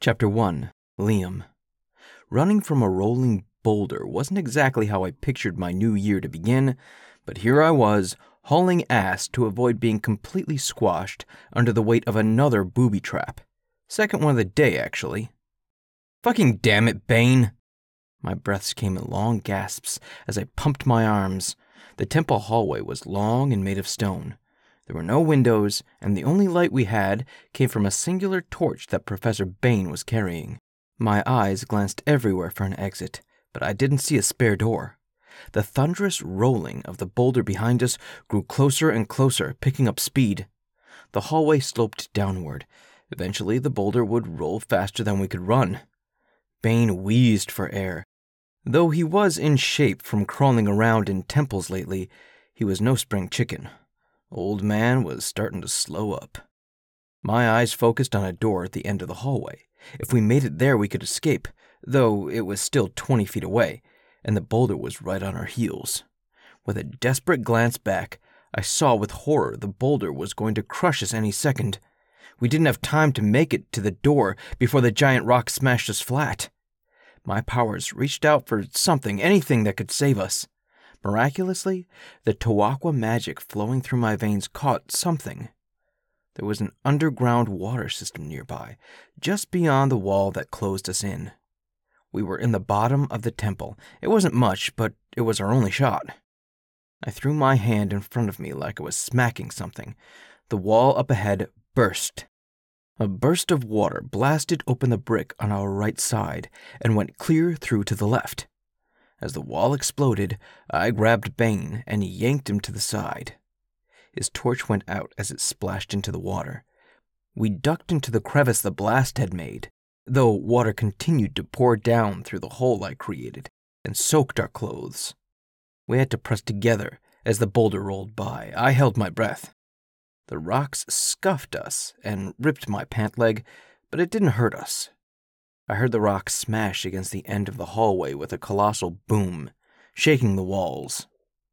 Chapter 1. Liam. Running from a rolling boulder wasn't exactly how I pictured my new year to begin, but here I was, hauling ass to avoid being completely squashed under the weight of another booby trap. Second one of the day, actually. Fucking damn it, Bane! My breaths came in long gasps as I pumped my arms. The temple hallway was long and made of stone. There were no windows, and the only light we had came from a singular torch that Professor Bane was carrying. My eyes glanced everywhere for an exit, but I didn't see a spare door. The thunderous rolling of the boulder behind us grew closer and closer, picking up speed. The hallway sloped downward. Eventually, the boulder would roll faster than we could run. Bane wheezed for air. Though he was in shape from crawling around in temples lately, he was no spring chicken. Old man was starting to slow up. My eyes focused on a door at the end of the hallway. If we made it there, we could escape, though it was still 20 feet away, and the boulder was right on our heels. With a desperate glance back, I saw with horror the boulder was going to crush us any second. We didn't have time to make it to the door before the giant rock smashed us flat. My powers reached out for something, anything that could save us. Miraculously, the Tawakwa magic flowing through my veins caught something. There was an underground water system nearby, just beyond the wall that closed us in. We were in the bottom of the temple. It wasn't much, but it was our only shot. I threw my hand in front of me like I was smacking something. The wall up ahead burst. A burst of water blasted open the brick on our right side and went clear through to the left. As the wall exploded, I grabbed Bane and yanked him to the side. His torch went out as it splashed into the water. We ducked into the crevice the blast had made, though water continued to pour down through the hole I created and soaked our clothes. We had to press together as the boulder rolled by. I held my breath. The rocks scuffed us and ripped my pant leg, but it didn't hurt us. I heard the rock smash against the end of the hallway with a colossal boom, shaking the walls.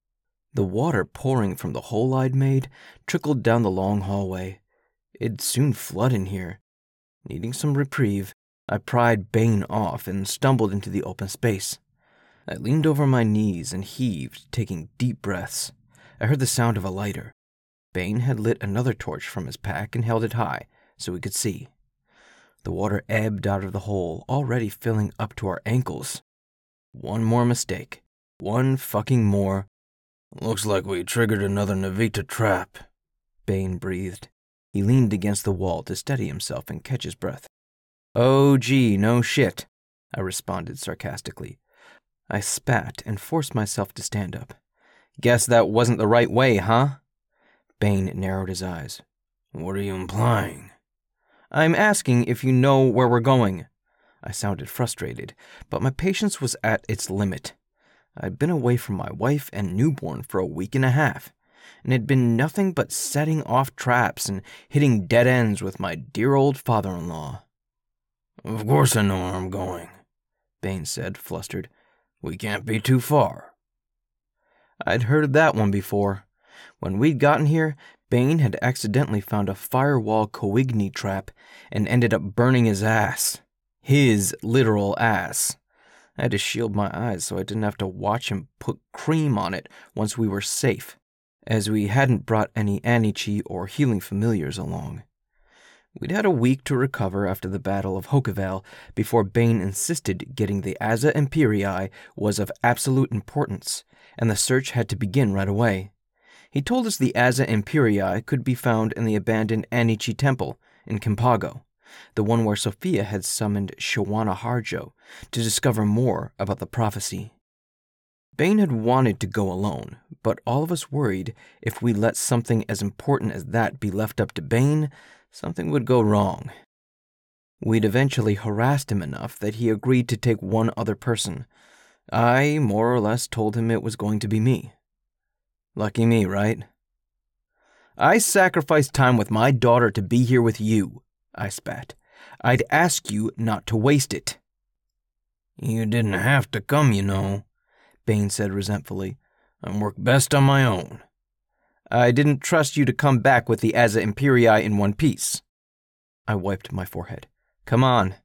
The water pouring from the hole I'd made trickled down the long hallway. It'd soon flood in here. Needing some reprieve, I pried Bane off and stumbled into the open space. I leaned over my knees and heaved, taking deep breaths. I heard the sound of a lighter. Bane had lit another torch from his pack and held it high so we could see. The water ebbed out of the hole, already filling up to our ankles. One more mistake. One fucking more. Looks like we triggered another Navita trap, Bane breathed. He leaned against the wall to steady himself and catch his breath. Oh, gee, no shit, I responded sarcastically. I spat and forced myself to stand up. Guess that wasn't the right way, huh? Bane narrowed his eyes. What are you implying? I'm asking if you know where we're going. I sounded frustrated, but my patience was at its limit. I'd been away from my wife and newborn for a week and a half, and it'd been nothing but setting off traps and hitting dead ends with my dear old father-in-law. Of course I know where I'm going, Bane said, flustered. We can't be too far. I'd heard that one before. When we'd gotten here, Bane had accidentally found a firewall Coigny trap and ended up burning his ass. His literal ass. I had to shield my eyes so I didn't have to watch him put cream on it once we were safe, as we hadn't brought any Anichi or healing familiars along. We'd had a week to recover after the Battle of Hokeval before Bane insisted getting the Asa Imperii was of absolute importance, and the search had to begin right away. He told us the Asa Imperii could be found in the abandoned Anichi Temple in Kimpago, the one where Sophia had summoned Shawana Harjo to discover more about the prophecy. Bane had wanted to go alone, but all of us worried if we let something as important as that be left up to Bane, something would go wrong. We'd eventually harassed him enough that he agreed to take one other person. I more or less told him it was going to be me. Lucky me, right? I sacrificed time with my daughter to be here with you, I spat. I'd ask you not to waste it. You didn't have to come, you know, Bane said resentfully. I work best on my own. I didn't trust you to come back with the Asa Imperii in one piece. I wiped my forehead. Come on,